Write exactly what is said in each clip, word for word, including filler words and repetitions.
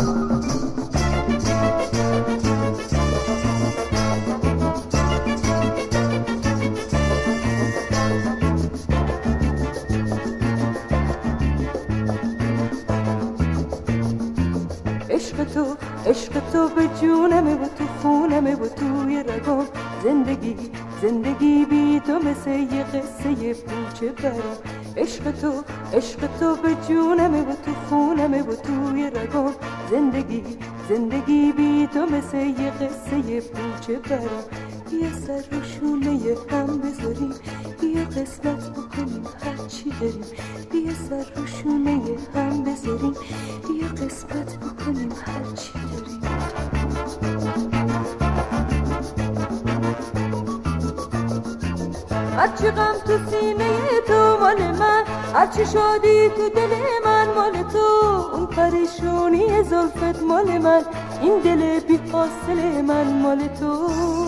عشق تو عشق تو به جونمه و تو خونمه و توی رگام زندگی زندگی بی تو مثل یه قصه پوچه برام عشق تو عشق تو به جونمه و تو خونمه و توی رگام زندگی زندگی بی تو مثل یه قصه پوچه برام یه سر رو شونه هم بذاریم یه قسمت بکنیم هرچی داریم یه سر رو شونه هم بذاریم یه قسمت بکنیم هرچی داریم هرچی غم تو سینه تو مال من هرچی شادی تو دل من مال تو اون پریشونی زلفت مال من این دل بی حاصل من مال تو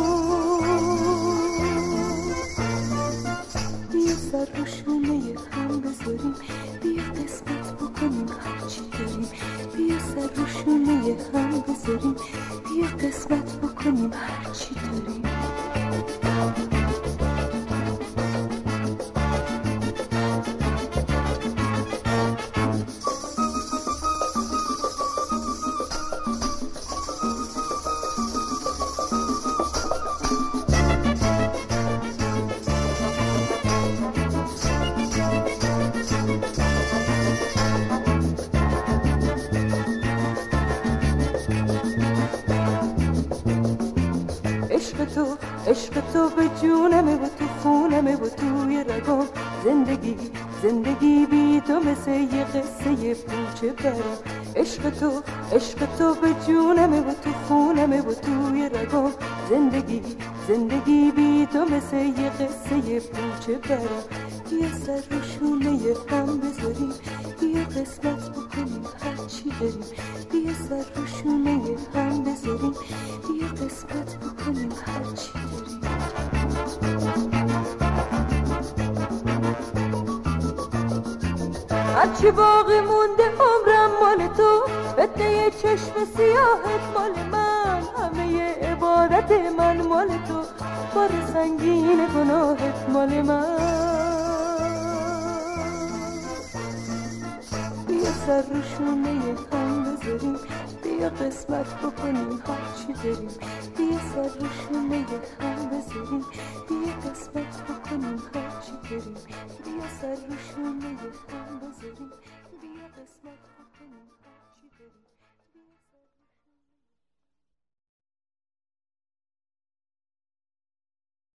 یه سر رو شونه هم بذاریم یه قسمت بکنیم هرچی داریم یه سر رو شونه هم بذاریم یه قسمت بکنیم هرچی داریم عشق تو عشق تو به جونمه و تو خونمه و توی رگام زندگی زندگی بی تو مثل یه قصه پوچه برام عشق تو عشق تو به جونمه و تو خونمه و توی رگام زندگی زندگی بی تو مثل یه قصه پوچه برام یه سر رو شونه هم بذاریم یه قسمت بکنیم هرچی داریم یه سر رو شونه هم بذاریم یه قسمت بکنیم هرچی داریم هرچی باقی مونده عمرم مال تو فتنه چشم سیاهت مال من همه عبادت من مال تو بار سنگین گناهت مال من یه سر رو شونه هم بذاریم یه قسمت بکنیم هرچی داریم یه سر رو شونه هم بذاریم یه قسمت بکنیم هرچی داریم یه سر رو شونه هم بذاریم یه قسمت بکنیم هرچی داریم